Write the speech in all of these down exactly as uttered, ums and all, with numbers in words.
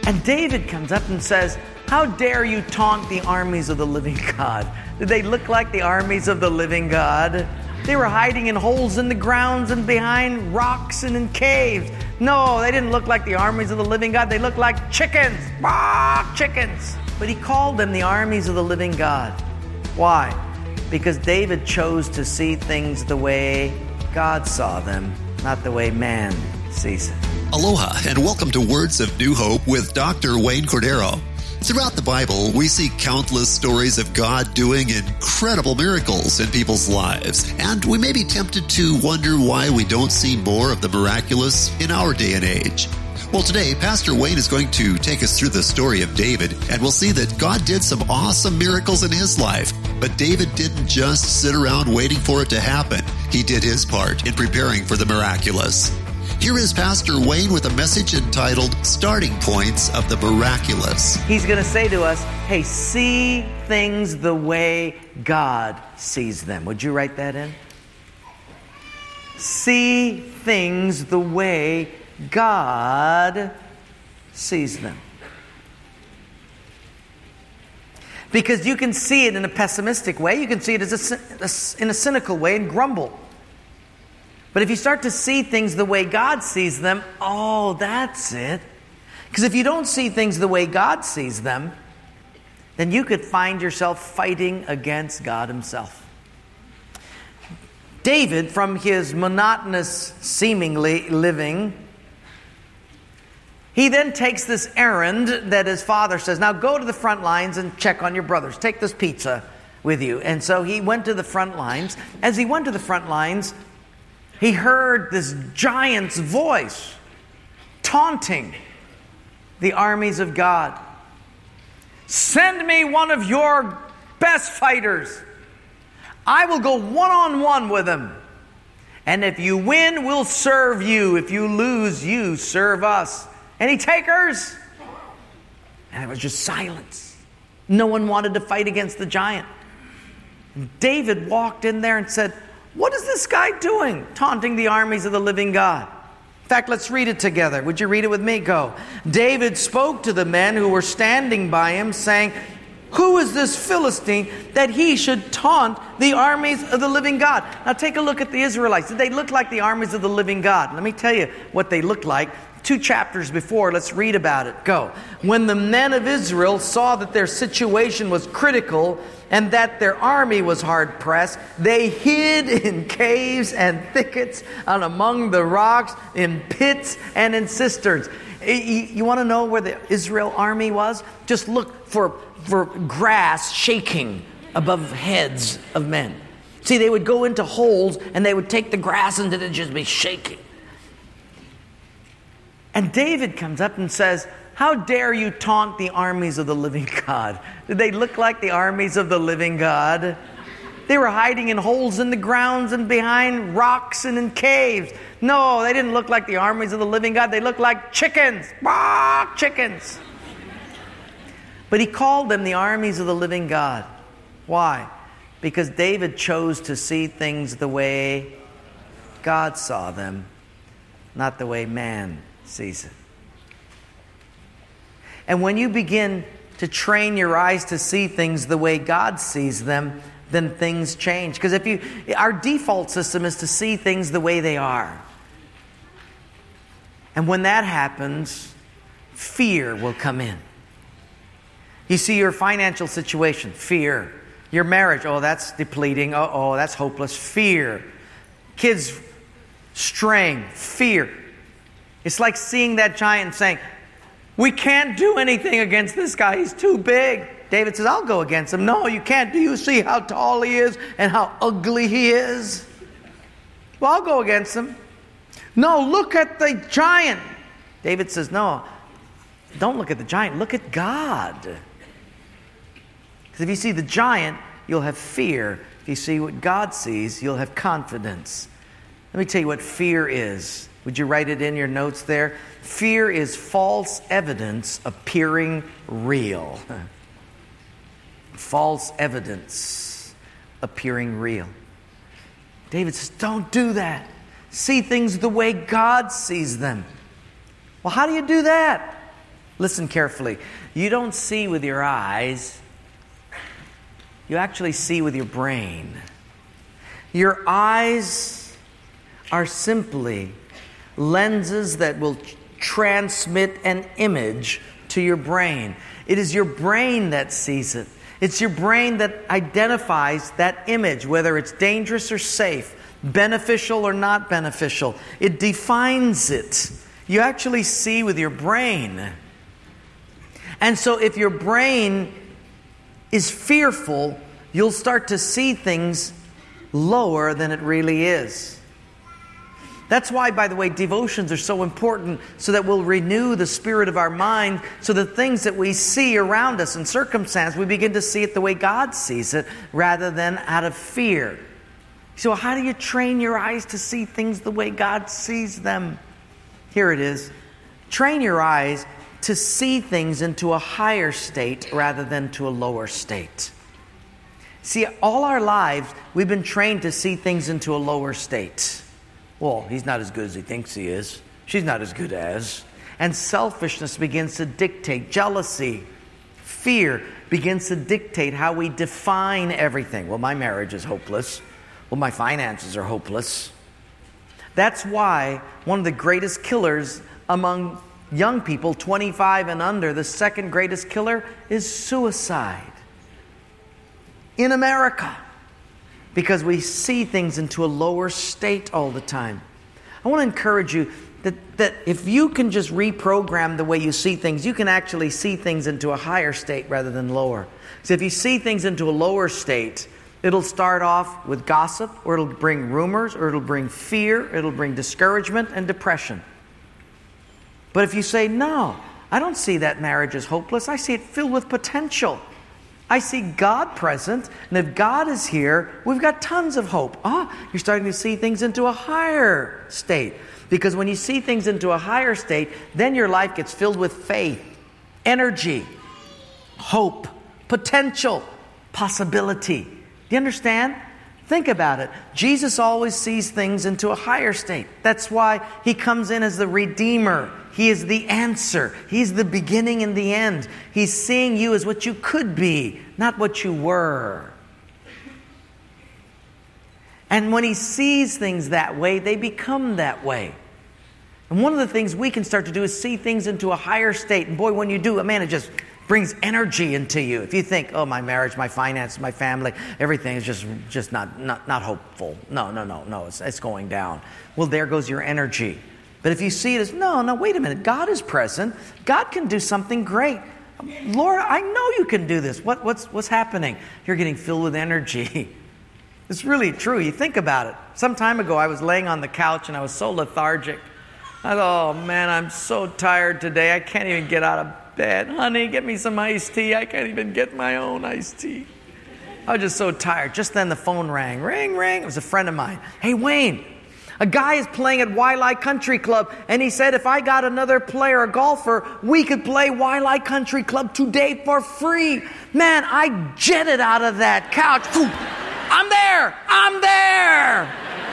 And David comes up and says, how dare you taunt the armies of the living God? Did they look like the armies of the living God? They were hiding in holes in the grounds and behind rocks and in caves. No, they didn't look like the armies of the living God. They looked like chickens. Ah, chickens. But he called them the armies of the living God. Why? Because David chose to see things the way God saw them, not the way man sees it. Aloha, and welcome to Words of New Hope with Doctor Wayne Cordero. Throughout the Bible, we see countless stories of God doing incredible miracles in people's lives, and we may be tempted to wonder why we don't see more of the miraculous in our day and age. Well, today, Pastor Wayne is going to take us through the story of David, and we'll see that God did some awesome miracles in his life, but David didn't just sit around waiting for it to happen. He did his part in preparing for the miraculous. Here is Pastor Wayne with a message entitled Starting Points of the Miraculous. He's going to say to us, hey, see things the way God sees them. Would you write that in? See things the way God sees them. Because you can see it in a pessimistic way. You can see it as a, in a cynical way and grumble. But if you start to see things the way God sees them, oh, that's it. Because if you don't see things the way God sees them, then you could find yourself fighting against God himself. David, from his monotonous, seemingly living, he then takes this errand that his father says, now go to the front lines and check on your brothers. Take this pizza with you. And so he went to the front lines. As he went to the front lines, he heard this giant's voice taunting the armies of God. Send me one of your best fighters. I will go one-on-one with him. And if you win, we'll serve you. If you lose, you serve us. Any takers? And it was just silence. No one wanted to fight against the giant. And David walked in there and said, what is this guy doing, taunting the armies of the living God? In fact, let's read it together. Would you read it with me? Go. David spoke to the men who were standing by him, saying, who is this Philistine that he should taunt the armies of the living God? Now take a look at the Israelites. Did they look like the armies of the living God? Let me tell you what they looked like. Two chapters before, let's read about it. Go. When the men of Israel saw that their situation was critical and that their army was hard pressed, they hid in caves and thickets and among the rocks, in pits and in cisterns. You, you want to know where the Israel army was? Just look for, for grass shaking above heads of men. See, they would go into holes and they would take the grass and it would just be shaking. And David comes up and says, how dare you taunt the armies of the living God? Did they look like the armies of the living God? They were hiding in holes in the grounds and behind rocks and in caves. No, they didn't look like the armies of the living God. They looked like chickens. Ah, chickens. But he called them the armies of the living God. Why? Because David chose to see things the way God saw them, not the way man sees it. And when you begin to train your eyes to see things the way God sees them, then things change. Because if you, our default system is to see things the way they are. And when that happens, fear will come in. You see your financial situation, fear. Your marriage, oh, that's depleting. Oh, oh, that's hopeless. Fear. Kids straying, fear. It's like seeing that giant and saying, we can't do anything against this guy. He's too big. David says, I'll go against him. No, you can't. Do you see how tall he is and how ugly he is? Well, I'll go against him. No, look at the giant. David says, no, don't look at the giant. Look at God. Because if you see the giant, you'll have fear. If you see what God sees, you'll have confidence. Let me tell you what fear is. Would you write it in your notes there? Fear is false evidence appearing real. False evidence appearing real. David says, don't do that. See things the way God sees them. Well, how do you do that? Listen carefully. You don't see with your eyes. You actually see with your brain. Your eyes are simply lenses that will transmit an image to your brain. It is your brain that sees it. It's your brain that identifies that image, whether it's dangerous or safe, beneficial or not beneficial. It defines it. You actually see with your brain. And so if your brain is fearful, you'll start to see things lower than it really is. That's why, by the way, devotions are so important, so that we'll renew the spirit of our mind, so the things that we see around us in circumstance, we begin to see it the way God sees it, rather than out of fear. So how do you train your eyes to see things the way God sees them? Here it is. Train your eyes to see things into a higher state rather than to a lower state. See, all our lives, we've been trained to see things into a lower state. Well, he's not as good as he thinks he is. She's not as good as. And selfishness begins to dictate. Jealousy, fear begins to dictate how we define everything. Well, my marriage is hopeless. Well, my finances are hopeless. That's why one of the greatest killers among young people, twenty-five and under, the second greatest killer is suicide in America, because we see things into a lower state all the time. I want to encourage you that, that if you can just reprogram the way you see things, you can actually see things into a higher state rather than lower. So if you see things into a lower state, it'll start off with gossip, or it'll bring rumors, or it'll bring fear, it'll bring discouragement and depression. But if you say, no, I don't see that marriage as hopeless. I see it filled with potential. I see God present, and if God is here, we've got tons of hope. Ah, you're starting to see things into a higher state. Because when you see things into a higher state, then your life gets filled with faith, energy, hope, potential, possibility. Do you understand? Think about it. Jesus always sees things into a higher state. That's why He comes in as the Redeemer. He is the answer. He's the beginning and the end. He's seeing you as what you could be, not what you were. And when He sees things that way, they become that way. And one of the things we can start to do is see things into a higher state. And boy, when you do, man, it just brings energy into you. If you think, oh, my marriage, my finances, my family, everything is just, just not, not, not hopeful. No, no, no, no, it's, it's going down. Well, there goes your energy. But if you see it as, no, no, wait a minute, God is present. God can do something great. Lord, I know you can do this. What, what's, what's happening? You're getting filled with energy. It's really true. You think about it. Some time ago, I was laying on the couch and I was so lethargic. I thought, oh man, I'm so tired today. I can't even get out of bed. Honey, get me some iced tea. I can't even get my own iced tea. I was just so tired. Just then the phone rang. Ring, ring. It was a friend of mine. Hey, Wayne, a guy is playing at Waialae Country Club, and he said if I got another player, a golfer, we could play Waialae Country Club today for free. Man, I jetted out of that couch. I'm there. I'm there.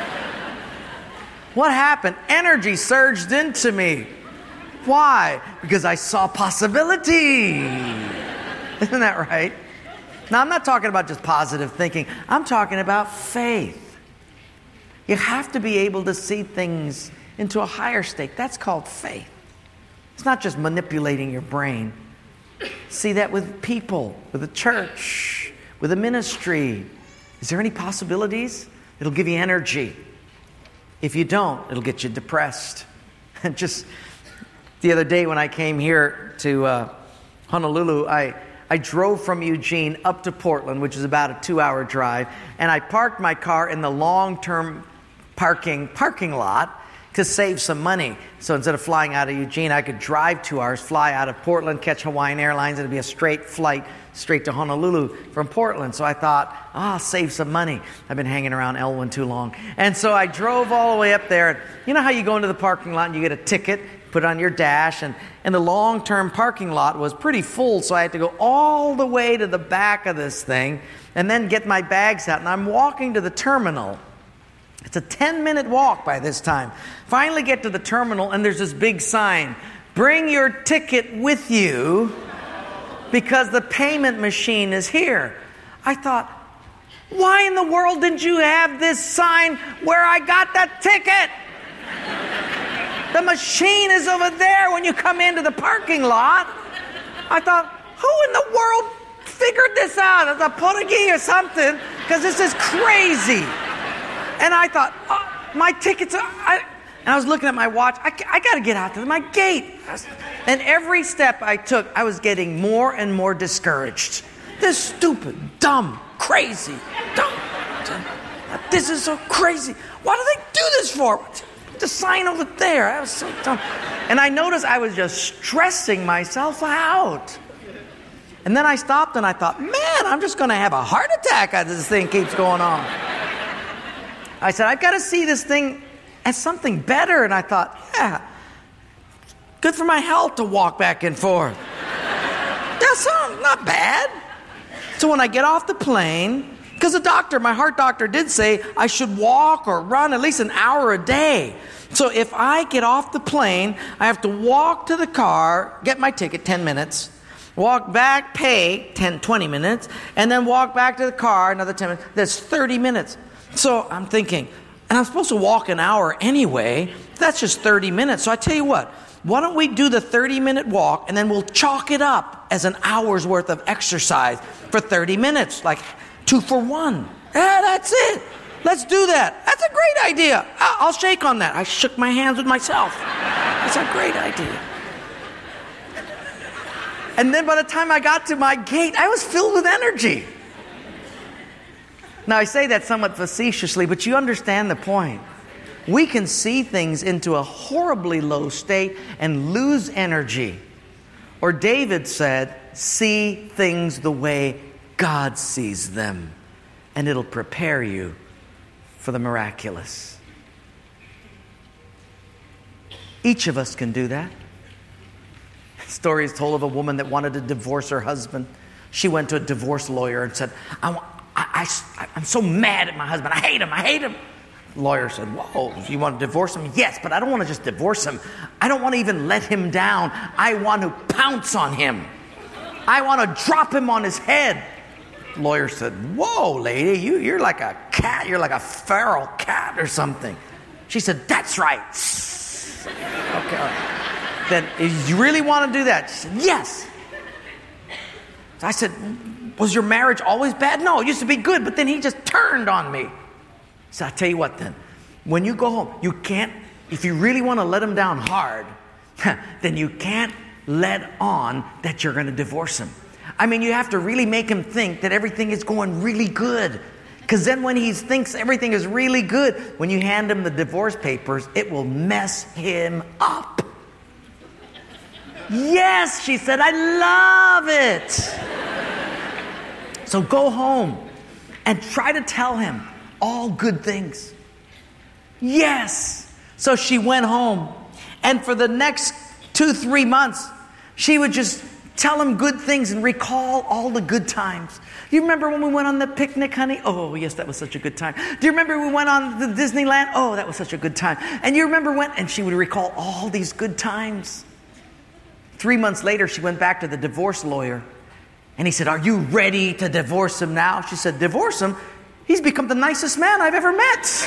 What happened? Energy surged into me. Why? Because I saw possibility. Isn't that right? Now, I'm not talking about just positive thinking. I'm talking about faith. You have to be able to see things into a higher state. That's called faith. It's not just manipulating your brain. See that with people, with a church, with a ministry. Is there any possibilities? It'll give you energy. If you don't, it'll get you depressed. And just the other day when I came here to uh, Honolulu, I, I drove from Eugene up to Portland, which is about a two-hour drive, and I parked my car in the long-term parking parking lot to save some money. So instead of flying out of Eugene, I could drive two hours, fly out of Portland, catch Hawaiian Airlines, and it'd be a straight flight straight to Honolulu from Portland. So I thought, ah, oh, save some money. I've been hanging around Elwyn too long. And so I drove all the way up there. And you know how you go into the parking lot and you get a ticket, put it on your dash, and, and the long-term parking lot was pretty full, so I had to go all the way to the back of this thing and then get my bags out. And I'm walking to the terminal. It's a ten-minute walk by this time. Finally get to the terminal, and there's this big sign, bring your ticket with you because the payment machine is here. I thought, why in the world didn't you have this sign where I got that ticket? The machine is over there when you come into the parking lot. I thought, who in the world figured this out? As a Portuguese or something, because this is crazy. And I thought, oh, my tickets are... I, and I was looking at my watch. I, I got to get out to my gate. And every step I took, I was getting more and more discouraged. This stupid, dumb, crazy, dumb, dumb. This is so crazy. Why do they do this for? The sign over there. I was so dumb. And I noticed I was just stressing myself out. And then I stopped and I thought, man, I'm just going to have a heart attack as this thing keeps going on. I said, I've got to see this thing as something better. And I thought, yeah, good for my health to walk back and forth. That's not bad. So when I get off the plane, because the doctor, my heart doctor did say I should walk or run at least an hour a day. So if I get off the plane, I have to walk to the car, get my ticket, ten minutes, walk back, pay, ten, twenty minutes, and then walk back to the car, another ten minutes. That's thirty minutes. So I'm thinking, and I'm supposed to walk an hour anyway. That's just thirty minutes. So I tell you what, why don't we do the thirty minute walk and then we'll chalk it up as an hour's worth of exercise for thirty minutes, like two for one. Yeah, that's it. Let's do that. That's a great idea. I'll shake on that. I shook my hands with myself. That's a great idea. And then by the time I got to my gate, I was filled with energy. Now, I say that somewhat facetiously, but you understand the point. We can see things into a horribly low state and lose energy. Or David said, see things the way God sees them, and it'll prepare you for the miraculous. Each of us can do that. A story is told of a woman that wanted to divorce her husband. She went to a divorce lawyer and said, I, I, I, I'm so mad at my husband. I hate him. I hate him. The lawyer said, whoa, you want to divorce him? Yes, but I don't want to just divorce him. I don't want to even let him down. I want to pounce on him. I want to drop him on his head. The lawyer said, whoa, lady, you, you're like a cat. You're like a feral cat or something. She said, that's right. Okay, all right. Then, you really want to do that? She said, yes. So I said, was your marriage always bad? No, it used to be good, but then he just turned on me. So I tell you what then, when you go home, you can't, if you really want to let him down hard, then you can't let on that you're going to divorce him. I mean, you have to really make him think that everything is going really good. Because then when he thinks everything is really good, when you hand him the divorce papers, it will mess him up. Yes, she said, I love it. So go home and try to tell him all good things. Yes. So she went home, and for the next two, three months, she would just tell him good things and recall all the good times. Do you remember when we went on the picnic, honey? Oh, yes, that was such a good time. Do you remember we went on the Disneyland? Oh, that was such a good time. And you remember when? And she would recall all these good times. Three months later, she went back to the divorce lawyer, and he said, are you ready to divorce him now? She said, divorce him? He's become the nicest man I've ever met.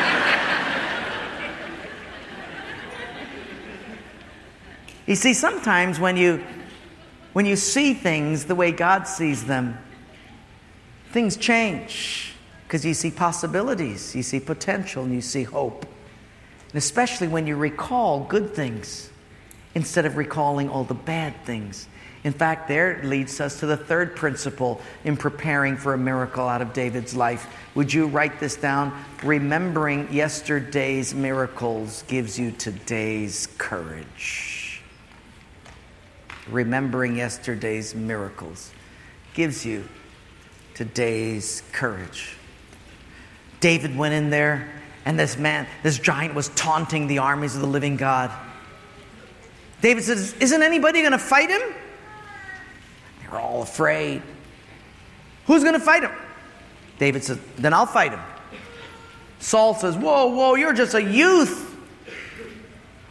You see, sometimes when you when you see things the way God sees them, things change because you see possibilities, you see potential, and you see hope. And especially when you recall good things instead of recalling all the bad things. In fact, there leads us to the third principle in preparing for a miracle out of David's life. Would you write this down? Remembering yesterday's miracles gives you today's courage. Remembering yesterday's miracles gives you today's courage. David went in there, and this man, this giant was taunting the armies of the living God. David says, isn't anybody going to fight him? They're all afraid. Who's going to fight him? David says, then I'll fight him. Saul says, whoa, whoa, you're just a youth.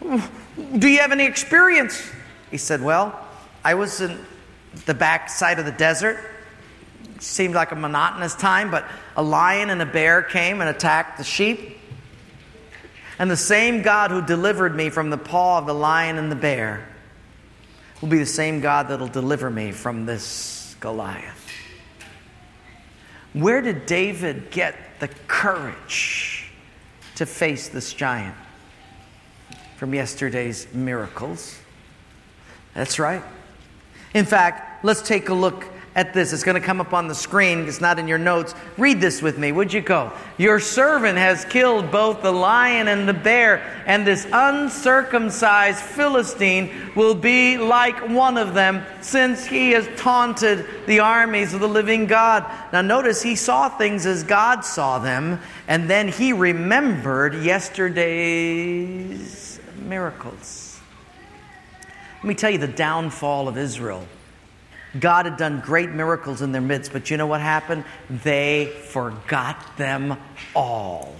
do you have any experience? He said, well, I was in the back side of the desert. Seemed like a monotonous time, but a lion and a bear came and attacked the sheep. And the same God who delivered me from the paw of the lion and the bear will be the same God that will deliver me from this Goliath. Where did David get the courage to face this giant? From yesterday's miracles. That's right. In fact, let's take a look at this. It's going to come up on the screen. It's not in your notes. Read this with me. Would you go? Your servant has killed both the lion and the bear, and this uncircumcised Philistine will be like one of them, since he has taunted the armies of the living God. Now notice, he saw things as God saw them, and then he remembered yesterday's miracles. Let me tell you the downfall of Israel. God had done great miracles in their midst, but you know what happened? They forgot them all.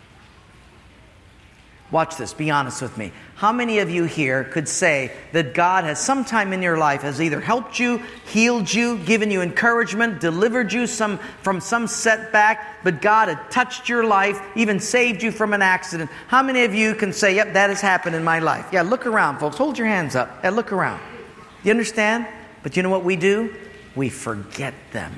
Watch this. Be honest with me. How many of you here could say that God has sometime in your life has either helped you, healed you, given you encouragement, delivered you some from some setback, but God had touched your life, even saved you from an accident? How many of you can say, yep, that has happened in my life? Yeah, look around, folks. Hold your hands up. Yeah, look around. You understand? But you know what we do? We forget them.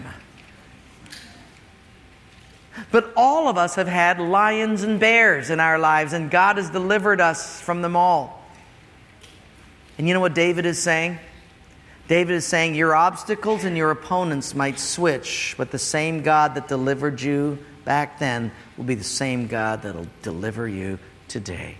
But all of us have had lions and bears in our lives, and God has delivered us from them all. And you know what David is saying? David is saying, your obstacles and your opponents might switch, but the same God that delivered you back then will be the same God that will deliver you today.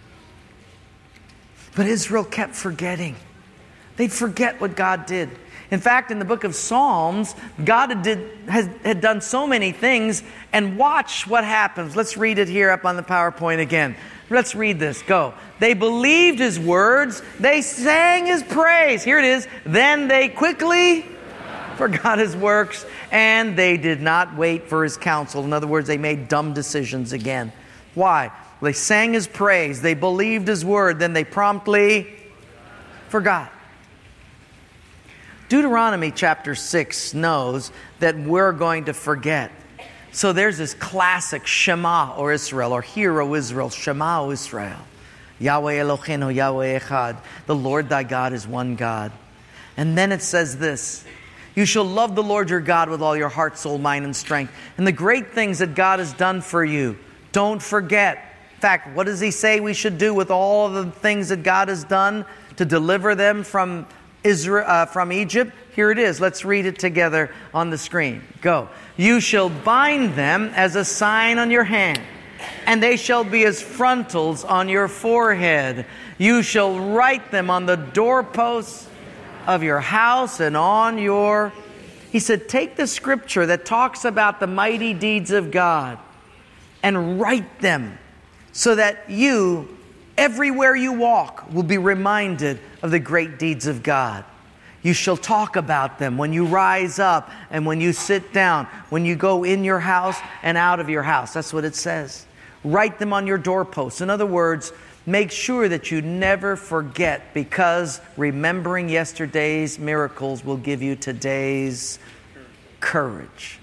But Israel kept forgetting. They'd forget what God did. In fact, in the book of Psalms, God had, did, has, had done so many things, and watch what happens. Let's read it here up on the PowerPoint again. Let's read this. Go. They believed his words. They sang his praise. Here it is. Then they quickly forgot his works, and they did not wait for his counsel. In other words, they made dumb decisions again. Why? They sang his praise. They believed his word. Then they promptly forgot. Deuteronomy chapter six knows that we're going to forget. So there's this classic Shema, or Israel, or Hear, O Israel, Shema, O Israel. Yahweh Eloheinu, Yahweh Echad. The Lord thy God is one God. And then it says this: you shall love the Lord your God with all your heart, soul, mind, and strength. And the great things that God has done for you, don't forget. In fact, what does he say we should do with all of the things that God has done to deliver them from Israel, uh, from Egypt? Here it is. Let's read it together on the screen. Go. You shall bind them as a sign on your hand, and they shall be as frontals on your forehead. You shall write them on the doorposts of your house and on your... He said, take the scripture that talks about the mighty deeds of God and write them so that you, everywhere you walk, will be reminded of the great deeds of God. You shall talk about them when you rise up and when you sit down, when you go in your house and out of your house. That's what it says. Write them on your doorposts. In other words, make sure that you never forget, because remembering yesterday's miracles will give you today's courage.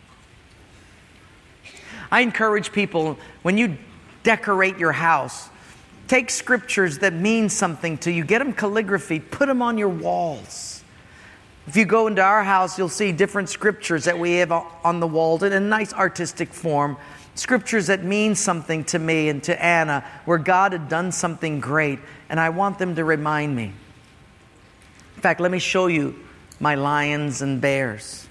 I encourage people, when you decorate your house, take scriptures that mean something to you. Get them calligraphy. Put them on your walls. If you go into our house, you'll see different scriptures that we have on the walls in a nice artistic form. Scriptures that mean something to me and to Anna, where God had done something great, and I want them to remind me. In fact, let me show you my lions and bears.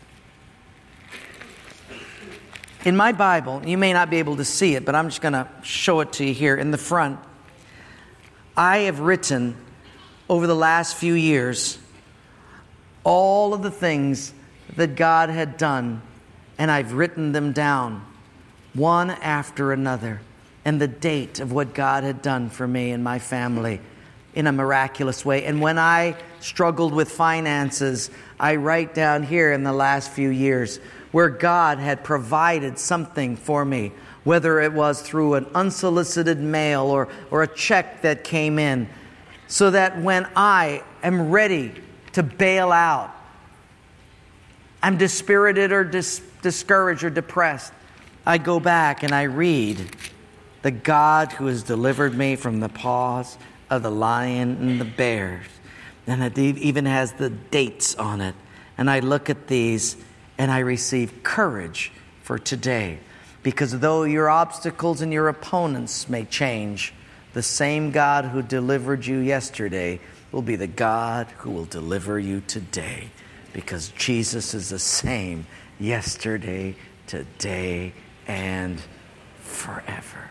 In my Bible, you may not be able to see it, but I'm just going to show it to you here in the front. I have written over the last few years all of the things that God had done, and I've written them down one after another, and the date of what God had done for me and my family in a miraculous way. And when I struggled with finances, I write down here in the last few years where God had provided something for me, whether it was through an unsolicited mail or, or a check that came in, so that when I am ready to bail out, I'm dispirited or dis- discouraged or depressed, I go back and I read the God who has delivered me from the paws of the lion and the bears. And it even has the dates on it. And I look at these and I receive courage for today. Because though your obstacles and your opponents may change, the same God who delivered you yesterday will be the God who will deliver you today. Because Jesus is the same yesterday, today, and forever.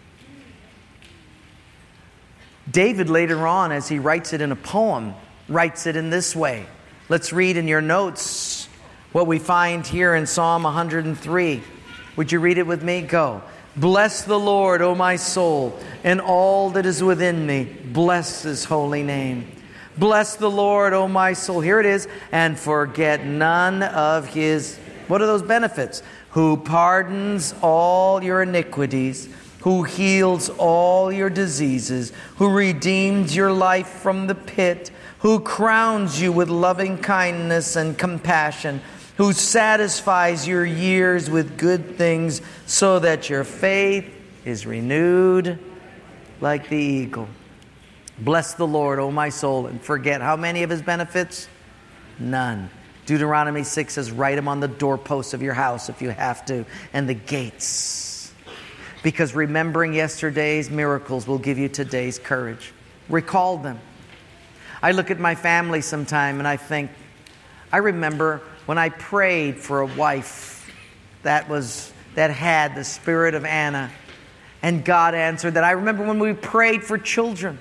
David later on, as he writes it in a poem, writes it in this way. Let's read in your notes what we find here in Psalm one hundred three. Would you read it with me? Go. Bless the Lord, O my soul, and all that is within me. Bless His holy name. Bless the Lord, O my soul. Here it is. And forget none of His, what are those benefits? Who pardons all your iniquities, who heals all your diseases, who redeems your life from the pit, who crowns you with loving kindness and compassion, who satisfies your years with good things, so that your faith is renewed like the eagle. Bless the Lord, O my soul, and forget how many of His benefits? None. Deuteronomy six says, write them on the doorposts of your house if you have to, and the gates. Because remembering yesterday's miracles will give you today's courage. Recall them. I look at my family sometime and I think, I remember when I prayed for a wife that was that had the spirit of Anna, and God answered that. I remember when we prayed for children.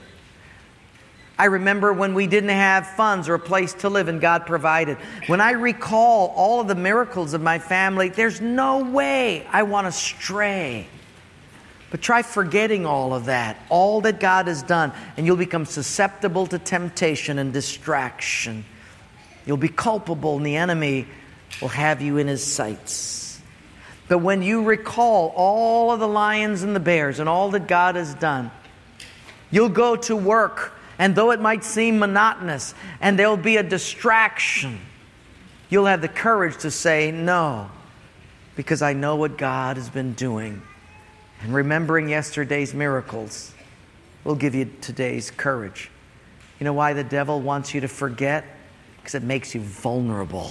I remember when we didn't have funds or a place to live and God provided. When I recall all of the miracles of my family, there's no way I want to stray. But try forgetting all of that, all that God has done, and you'll become susceptible to temptation and distraction. You'll be culpable, and the enemy will have you in his sights. But when you recall all of the lions and the bears and all that God has done, you'll go to work, and though it might seem monotonous and there'll be a distraction, you'll have the courage to say no, because I know what God has been doing. And remembering yesterday's miracles will give you today's courage. You know why the devil wants you to forget? Because it makes you vulnerable.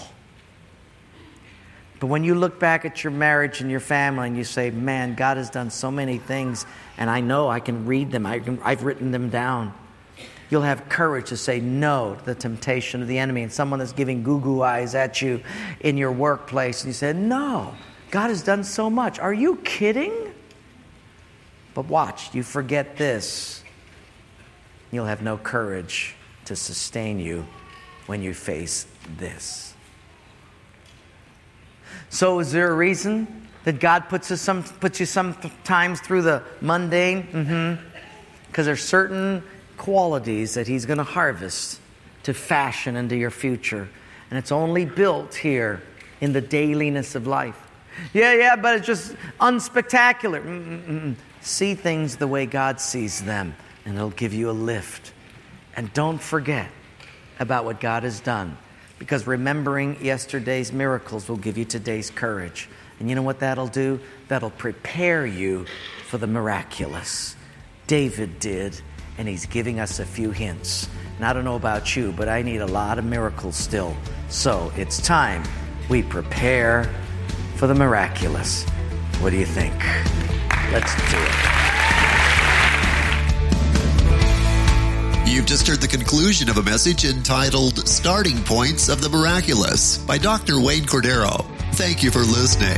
But when you look back at your marriage and your family and you say, man, God has done so many things, and I know I can read them, I can, I've written them down. You'll have courage to say no to the temptation of the enemy. And someone that's giving goo-goo eyes at you in your workplace, and you say, no, God has done so much. Are you kidding? But watch, you forget this. You'll have no courage to sustain you when you face this. So is there a reason that God puts us some puts you sometimes through the mundane? Mm-hmm. Because there's certain qualities that He's going to harvest to fashion into your future. And it's only built here in the dailiness of life. Yeah, yeah, but it's just unspectacular. Mm-mm-mm. See things the way God sees them, and it'll give you a lift. And don't forget about what God has done, because remembering yesterday's miracles will give you today's courage. And you know what that'll do? That'll prepare you for the miraculous. David did, and he's giving us a few hints. And I don't know about you, but I need a lot of miracles still. So it's time we prepare for the miraculous. What do you think? Let's do it. You've just heard the conclusion of a message entitled Starting Points of the Miraculous by Doctor Wayne Cordero. Thank you for listening.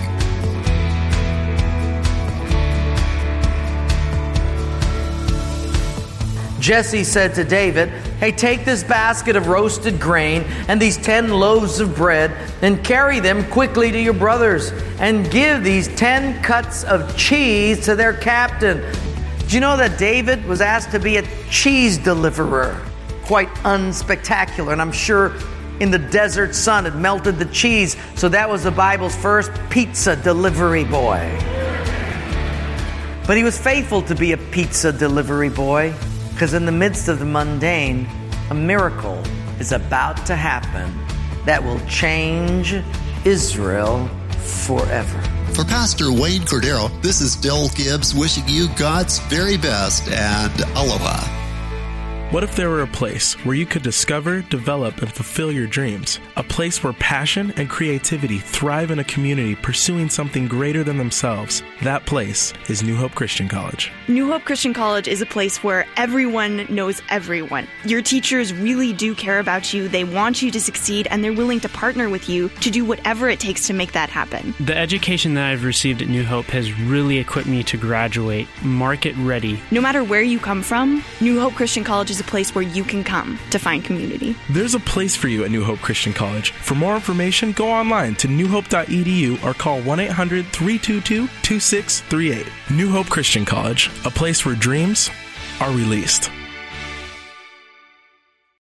Jesse said to David, hey, take this basket of roasted grain and these ten loaves of bread and carry them quickly to your brothers and give these ten cuts of cheese to their captain. Do you know that David was asked to be a cheese deliverer? Quite unspectacular, and I'm sure in the desert sun it melted the cheese, so that was the Bible's first pizza delivery boy. But he was faithful to be a pizza delivery boy, because in the midst of the mundane, a miracle is about to happen that will change Israel forever. For Pastor Wayne Cordero, this is Del Gibbs wishing you God's very best and aloha. What if there were a place where you could discover, develop, and fulfill your dreams? A place where passion and creativity thrive in a community pursuing something greater than themselves. That place is New Hope Christian College. New Hope Christian College is a place where everyone knows everyone. Your teachers really do care about you, they want you to succeed, and they're willing to partner with you to do whatever it takes to make that happen. The education that I've received at New Hope has really equipped me to graduate market ready. No matter where you come from, New Hope Christian College is a place where you can come to find community. There's a place for you at New Hope Christian College. For more information, go online to new hope dot e d u or call one eight hundred, three two two, two six three eight. New Hope Christian College, a place where dreams are released.